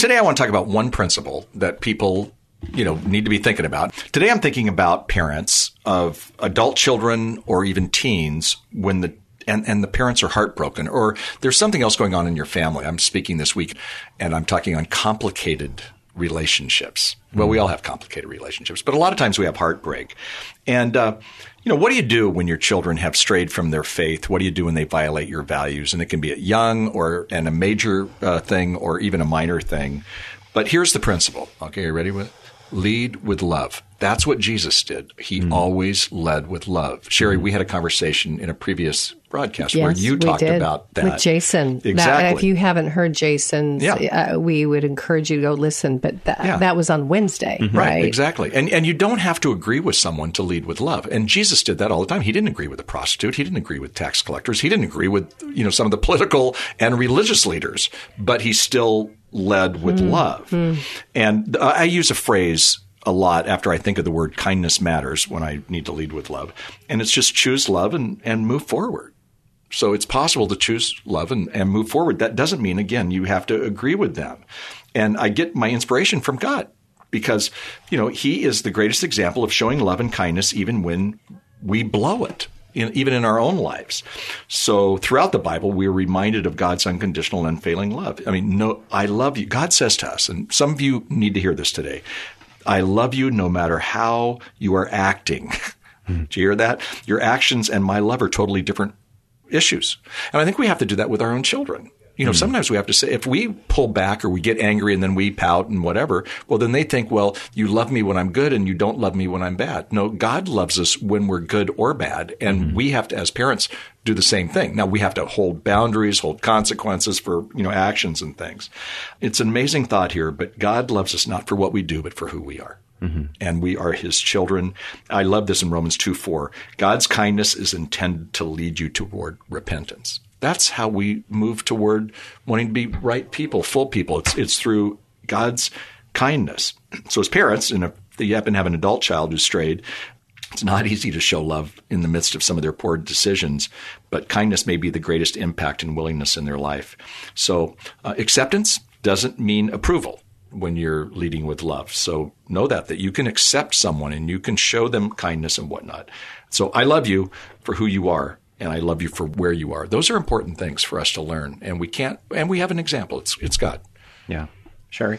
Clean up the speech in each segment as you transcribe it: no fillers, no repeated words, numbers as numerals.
Today I want to talk about one principle that people, need to be thinking about. Today I'm thinking about parents of adult children or even teens when the parents are heartbroken or there's something else going on in your family. I'm speaking this week and I'm talking on complicated relationships. Well, we all have complicated relationships, but a lot of times we have heartbreak. And, what do you do when your children have strayed from their faith? What do you do when they violate your values? And it can be a young and a major thing or even a minor thing. But here's the principle. Okay, you ready with it? Lead with love. That's what Jesus did. He always led with love. Sherry, we had a conversation in a previous broadcast where you talked about that. With Jason. Exactly. If you haven't heard Jason's, we would encourage you to go listen. But that was on Wednesday, right? Exactly. And you don't have to agree with someone to lead with love. And Jesus did that all the time. He didn't agree with the prostitute. He didn't agree with tax collectors. He didn't agree with, some of the political and religious leaders. But he still led with love. And I use a phrase a lot after I think of the word kindness matters when I need to lead with love. And it's just choose love and move forward. So it's possible to choose love and move forward. That doesn't mean, again, you have to agree with them. And I get my inspiration from God because, he is the greatest example of showing love and kindness even when we blow it. Even in our own lives. So throughout the Bible, we're reminded of God's unconditional and unfailing love. I mean, I love you. God says to us, and some of you need to hear this today, I love you no matter how you are acting. Do you hear that? Your actions and my love are totally different issues. And I think we have to do that with our own children. Sometimes we have to say, if we pull back or we get angry and then we pout and whatever, well, then they think, well, you love me when I'm good and you don't love me when I'm bad. No, God loves us when we're good or bad. And we have to, as parents, do the same thing. Now, we have to hold boundaries, hold consequences for, actions and things. It's an amazing thought here, but God loves us not for what we do, but for who we are. And we are his children. I love this in Romans 2:4. God's kindness is intended to lead you toward repentance. That's how we move toward wanting to be right people, full people. It's through God's kindness. So as parents, and if you happen to have an adult child who's strayed, it's not easy to show love in the midst of some of their poor decisions, but kindness may be the greatest impact and willingness in their life. So acceptance doesn't mean approval when you're leading with love. So know that you can accept someone and you can show them kindness and whatnot. So I love you for who you are. And I love you for where you are. Those are important things for us to learn. And we have an example. It's God. Yeah. Sherry?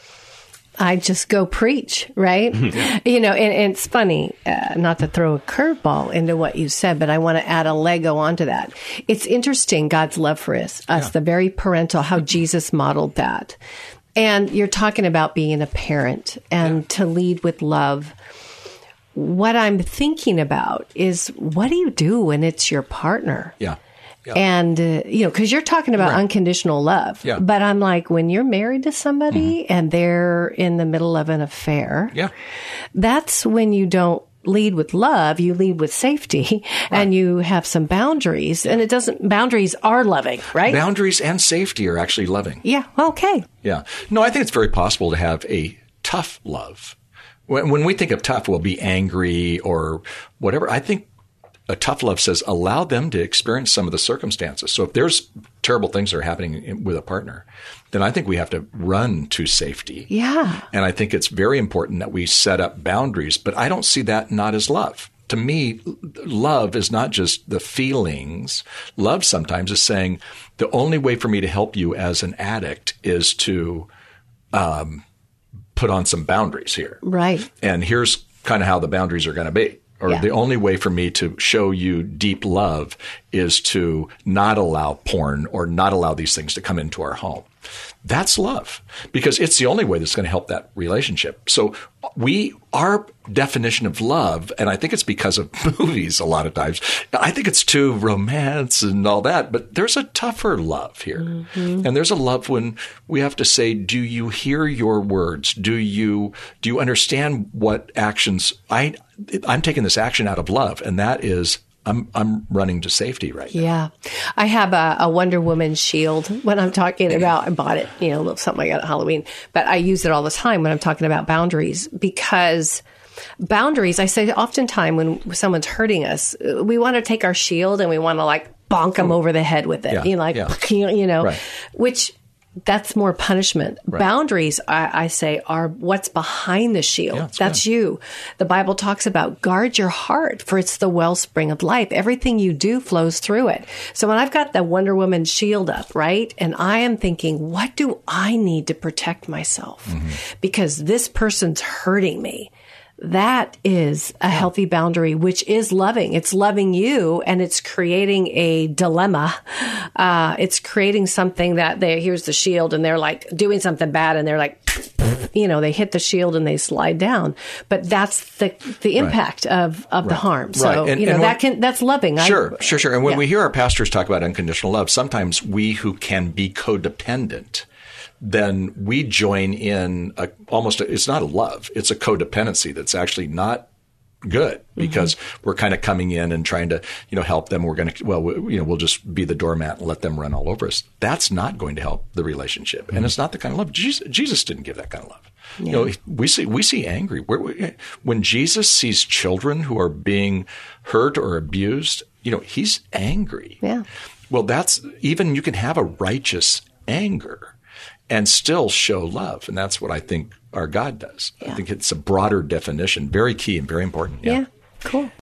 I just go preach, right? And it's funny, not to throw a curveball into what you said, but I want to add a Lego onto that. It's interesting, God's love for us, the very parental, how Jesus modeled that. And you're talking about being a parent and to lead with love. What I'm thinking about is, what do you do when it's your partner? Yeah. And, because you're talking about unconditional love. Yeah. But I'm like, when you're married to somebody and they're in the middle of an affair, that's when you don't lead with love, you lead with safety and you have some boundaries. And boundaries are loving, right? Boundaries and safety are actually loving. Yeah. Okay. Yeah. No, I think it's very possible to have a tough love. When we think of tough, we'll be angry or whatever. I think a tough love says allow them to experience some of the circumstances. So if there's terrible things that are happening with a partner, then I think we have to run to safety. Yeah. And I think it's very important that we set up boundaries, but I don't see that not as love. To me, love is not just the feelings. Love sometimes is saying the only way for me to help you as an addict is to put on some boundaries here. Right. And here's kind of how the boundaries are going to be. Or the only way for me to show you deep love is to not allow porn or not allow these things to come into our home. That's love, because it's the only way that's going to help that relationship. So our definition of love, and I think it's because of movies a lot of times, I think it's too romance and all that, but there's a tougher love here. Mm-hmm. And there's a love when we have to say, do you hear your words? Do you understand what actions I'm taking this action out of love, and that is I'm running to safety right now. Yeah. I have a Wonder Woman shield when I'm talking about, I bought it, a little something I got at Halloween, but I use it all the time when I'm talking about boundaries, because boundaries, I say oftentimes when someone's hurting us, we want to take our shield and we want to bonk them over the head with it. Yeah. Right. Which That's more punishment. Right. Boundaries, I say, are what's behind the shield. Yeah, that's good. you. The Bible talks about guard your heart, for it's the wellspring of life. Everything you do flows through it. So when I've got the Wonder Woman shield up, right, and I am thinking, what do I need to protect myself? Because this person's hurting me. That is a healthy boundary, which is loving. It's loving you, and it's creating a dilemma. It's creating something that here's the shield, and they're like doing something bad, and they're like, they hit the shield and they slide down. But that's the impact of the harm. So, Right. And that's loving. Sure. And when we hear our pastors talk about unconditional love, sometimes we who can be codependent, then we join in it's not a love, it's a codependency that's actually not good, because we're kind of coming in and trying to, help them. We're going to, we'll just be the doormat and let them run all over us. That's not going to help the relationship. And it's not the kind of love. Jesus didn't give that kind of love. Yeah. We see angry. When Jesus sees children who are being hurt or abused, he's angry. Yeah. Well, you can have a righteous anger and still show love. And that's what I think our God does. Yeah. I think it's a broader definition, very key and very important. Yeah. Cool.